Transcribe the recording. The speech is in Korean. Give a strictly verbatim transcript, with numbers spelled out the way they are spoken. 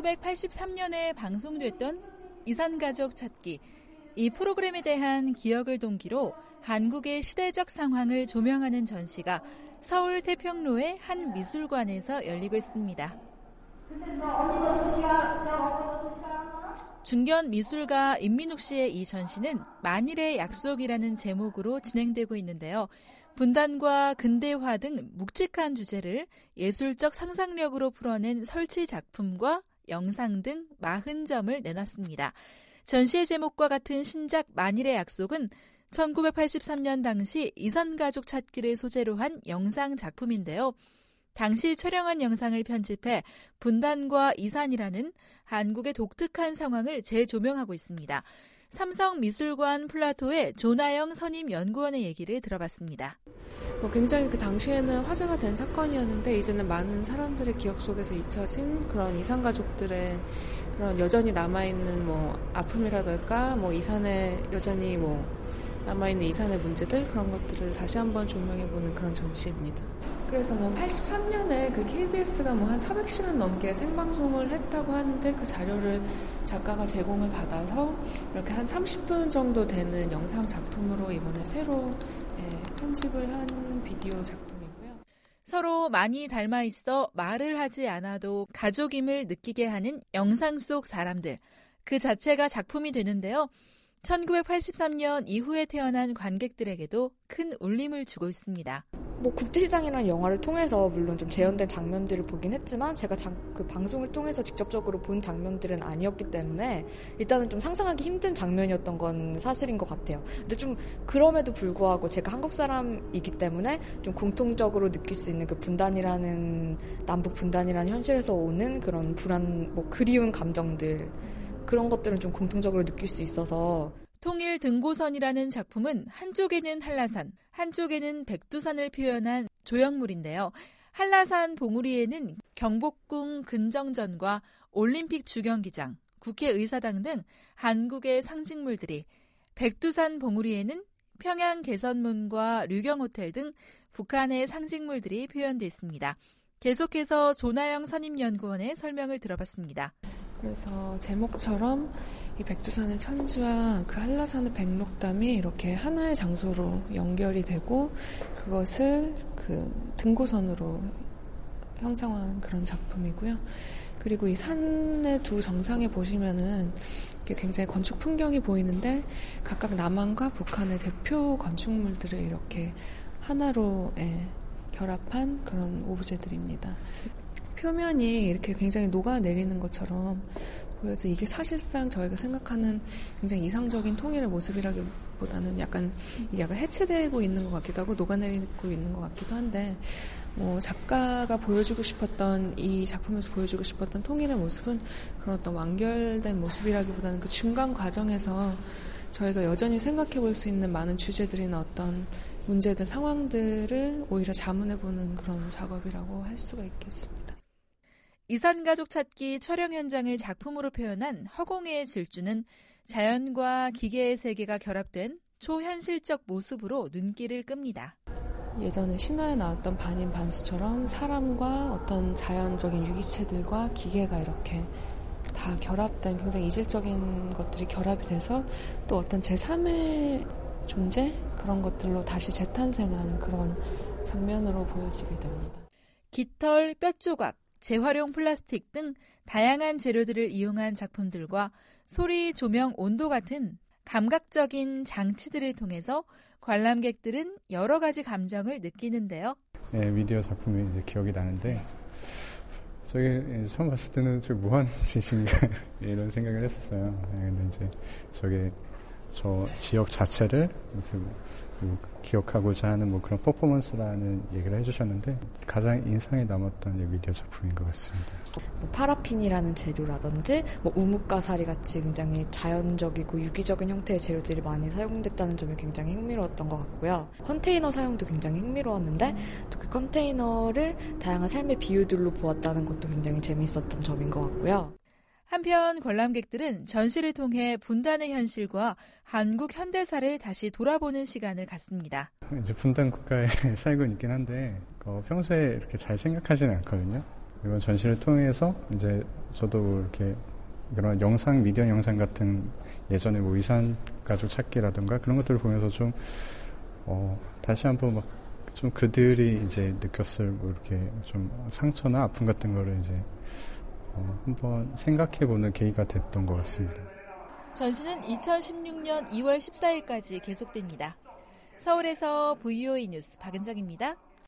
천구백팔십삼 년에 방송됐던 이산가족 찾기. 이 프로그램에 대한 기억을 동기로 한국의 시대적 상황을 조명하는 전시가 서울 태평로의 한 미술관에서 열리고 있습니다. 중견 미술가 임민욱 씨의 이 전시는 만일의 약속이라는 제목으로 진행되고 있는데요. 분단과 근대화 등 묵직한 주제를 예술적 상상력으로 풀어낸 설치 작품과 영상 등 사십 점을 내놨습니다. 전시의 제목과 같은 신작 만일의 약속은 천구백팔십삼 년 당시 이산가족 찾기를 소재로 한 영상 작품인데요. 당시 촬영한 영상을 편집해 분단과 이산이라는 한국의 독특한 상황을 재조명하고 있습니다. 삼성미술관 플라토의 조나영 선임연구원의 얘기를 들어봤습니다. 뭐 굉장히 그 당시에는 화제가 된 사건이었는데 이제는 많은 사람들의 기억 속에서 잊혀진 그런 이산가족들의 그런 여전히 남아있는 뭐 아픔이라든가 뭐 이산에 여전히 뭐 남아있는 이산의 문제들 그런 것들을 다시 한번 조명해보는 그런 전시입니다. 그래서 뭐 팔십삼 년에 그 케이비에스가 뭐 한 사백 시간 넘게 생방송을 했다고 하는데 그 자료를 작가가 제공을 받아서 이렇게 한 삼십 분 정도 되는 영상 작품으로 이번에 새로 예, 편집을 한 비디오 작품이고요. 서로 많이 닮아 있어 말을 하지 않아도 가족임을 느끼게 하는 영상 속 사람들. 그 자체가 작품이 되는데요. 천구백팔십삼 년 이후에 태어난 관객들에게도 큰 울림을 주고 있습니다. 뭐 국제시장이라는 영화를 통해서 물론 좀 재현된 장면들을 보긴 했지만 제가 장, 그 방송을 통해서 직접적으로 본 장면들은 아니었기 때문에 일단은 좀 상상하기 힘든 장면이었던 건 사실인 것 같아요. 근데 좀 그럼에도 불구하고 제가 한국 사람이기 때문에 좀 공통적으로 느낄 수 있는 그 분단이라는 남북 분단이라는 현실에서 오는 그런 불안, 뭐 그리운 감정들 그런 것들은 좀 공통적으로 느낄 수 있어서 통일 등고선이라는 작품은 한쪽에는 한라산, 한쪽에는 백두산을 표현한 조형물인데요. 한라산 봉우리에는 경복궁 근정전과 올림픽 주경기장, 국회의사당 등 한국의 상징물들이, 백두산 봉우리에는 평양 개선문과 류경호텔 등 북한의 상징물들이 표현되어 있습니다. 계속해서 조나영 선임연구원의 설명을 들어봤습니다. 그래서 제목처럼 이 백두산의 천지와 그 한라산의 백록담이 이렇게 하나의 장소로 연결이 되고 그것을 그 등고선으로 형상화한 그런 작품이고요. 그리고 이 산의 두 정상에 보시면은 굉장히 건축 풍경이 보이는데 각각 남한과 북한의 대표 건축물들을 이렇게 하나로 예, 결합한 그런 오브제들입니다. 표면이 이렇게 굉장히 녹아내리는 것처럼 보여서 이게 사실상 저희가 생각하는 굉장히 이상적인 통일의 모습이라기보다는 약간 약간 해체되고 있는 것 같기도 하고 녹아내리고 있는 것 같기도 한데 뭐 작가가 보여주고 싶었던 이 작품에서 보여주고 싶었던 통일의 모습은 그런 어떤 완결된 모습이라기보다는 그 중간 과정에서 저희가 여전히 생각해 볼 수 있는 많은 주제들이나 어떤 문제들 상황들을 오히려 자문해보는 그런 작업이라고 할 수가 있겠습니다. 이산가족 찾기 촬영 현장을 작품으로 표현한 허공의 질주는 자연과 기계의 세계가 결합된 초현실적 모습으로 눈길을 끕니다. 예전에 신화에 나왔던 반인 반수처럼 사람과 어떤 자연적인 유기체들과 기계가 이렇게 다 결합된 굉장히 이질적인 것들이 결합이 돼서 또 어떤 제삼의 존재? 그런 것들로 다시 재탄생한 그런 장면으로 보여지게 됩니다. 깃털, 뼈조각, 재활용 플라스틱 등 다양한 재료들을 이용한 작품들과 소리, 조명, 온도 같은 감각적인 장치들을 통해서 관람객들은 여러 가지 감정을 느끼는데요. 네, 미디어 작품이 이제 기억이 나는데 저게 처음 봤을 때는 저 뭐하는 짓인가 이런 생각을 했었어요. 근데 이제 저게 저 지역 자체를 이렇게 뭐 기억하고자 하는 뭐 그런 퍼포먼스라는 얘기를 해주셨는데 가장 인상에 남았던 미디어 작품인 것 같습니다. 뭐 파라핀이라는 재료라든지 뭐 우뭇가사리 같이 굉장히 자연적이고 유기적인 형태의 재료들이 많이 사용됐다는 점이 굉장히 흥미로웠던 것 같고요. 컨테이너 사용도 굉장히 흥미로웠는데 또 그 컨테이너를 다양한 삶의 비유들로 보았다는 것도 굉장히 재미있었던 점인 것 같고요. 한편 관람객들은 전시를 통해 분단의 현실과 한국 현대사를 다시 돌아보는 시간을 갖습니다. 이제 분단 국가에 살고 있긴 한데 어, 평소에 이렇게 잘 생각하지는 않거든요. 이번 전시를 통해서 이제 저도 이렇게 그런 영상, 미디어 영상 같은 예전에 뭐 의산 가족 찾기라든가 그런 것들을 보면서 좀, 어, 다시 한번 막 좀 그들이 이제 느꼈을 뭐 이렇게 좀 상처나 아픔 같은 거를 이제 어, 한번 생각해보는 계기가 됐던 것 같습니다. 전시는 이천십육 년 이월 십사일까지 계속됩니다. 서울에서 브이오에이 뉴스 박은정입니다.